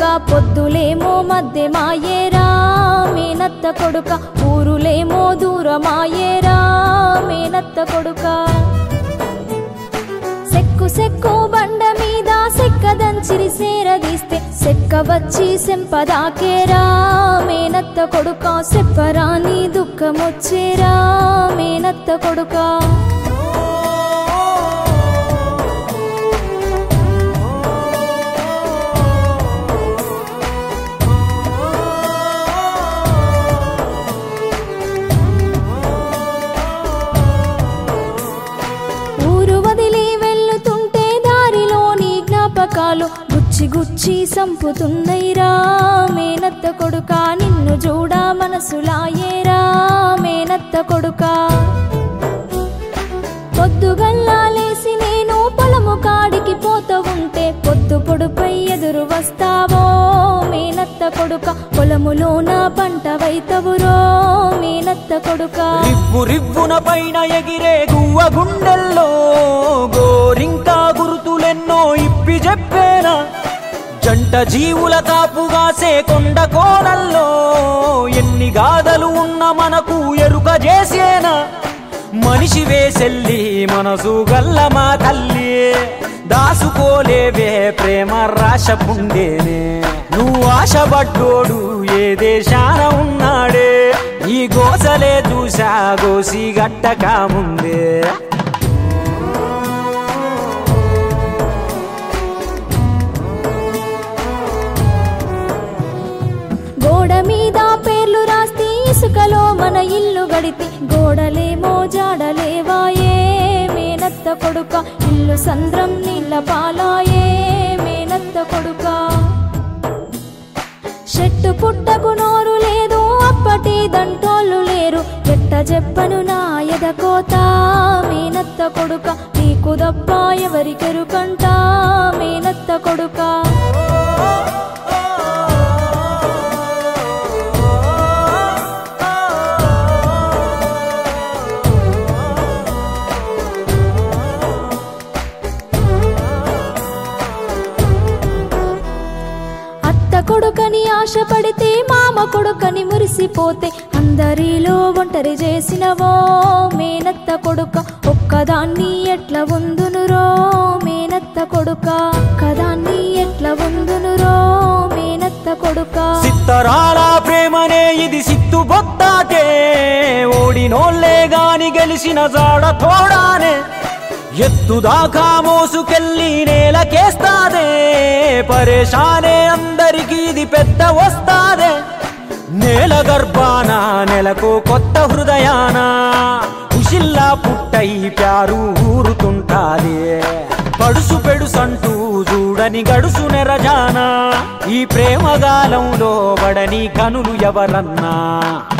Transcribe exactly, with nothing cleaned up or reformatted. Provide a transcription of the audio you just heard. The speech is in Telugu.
పొద్దులేమో మధ్య మాయేరా మేనత్త కొడుక ఊరులేమో దూరమాయేరా మేనత్త కొడుక సెక్కు సెక్కు బండ మీద సెక్కదంచిరి సేరదీస్తే సెక్క వచ్చి సెంపదాకేరా మేనత్త కొడుక సెప్పరాని దుఃఖమొచ్చేరా మేనత్త కొడుక గుచ్చి గుచ్చి సంపుతున్నైరా మేనత్త కొడుక నిన్ను చూడ మనసులాయేరా మేనత్త కొడుక పొద్దుగల్లాలేసి నేను పొలము కాడికి పోత ఉంటే పొద్దు పొడుపై ఎదురు వస్తావో మేనత్త కొడుక పొలములోన పంట వైతవురో మేనత్త కొడుక రివ్వు రివ్వున పైన ఎగిరే గువ్వ గుండెల్లో గోరింకా గురుతులెన్నో ఇప్పి చెప్పేనా జంట జీవుల కాపుగాసే కొండ కోనల్లో ఎన్ని గాథలు ఉన్న మనకు ఎరుక చేసేనా మనిషి వేసెల్లి మనసు గల్ల మా తల్లి దాసుకోలేవే ప్రేమ రాశపుండేనే నువ్వు ఆశపడ్డోడు ఏ దేశాన ఉన్నాడే ఈ గోసలే చూసా గోసి గట్టక ముందే గోడ మీద పేర్లు రాస్తే ఇసుకలో మన ఇల్లు గడితే గోడలేమో జాడలేవాయే మేనత్త కొడుక ఇల్లు సంద్రం నీళ్ళ పాలాయే మేనత్త కొడుక చెట్టు పుట్టకు నోరు లేదు అప్పటి దంటోళ్ళు లేరు ఎట్ట చెప్పను నా ఎదకోత మేనత్త కొడుక నీకు దప్ప ఎవరికెరుకంట మేనత్త కొడుక కొడుకని ఆశపడితే మామ కొడుకని మురిసిపోతే అందరిలో ఒంటరి చేసినవో మేనత్త కొడుక ఒక్కదాన్ని ఎట్లా ఉందునురో మేనత్త కొడుక ఒక్కదాన్ని ఎట్లా ఉందునురో మేనత్త కొడుక సిత్తరాల ప్రేమనే ఇది సిత్తు బొత్తాటే ఓడినోళ్ళే గాని గెలిచిన జాడ తోడానే ఎత్తుదాకా మోసుకెళ్ళి నేలకేస్తాదే పరేషానే అందరికి ఇది పెద్ద వస్తాదే నేల గర్భాన నెలకు కొత్త హృదయాన ఉషిల్లా పుట్టై ప్యారు ఊరుతుంటాదే పడుసు పెడుసంటూ చూడని గడుసు నెరజానా ఈ ప్రేమగాలంలో బడని కనులు ఎవరన్నా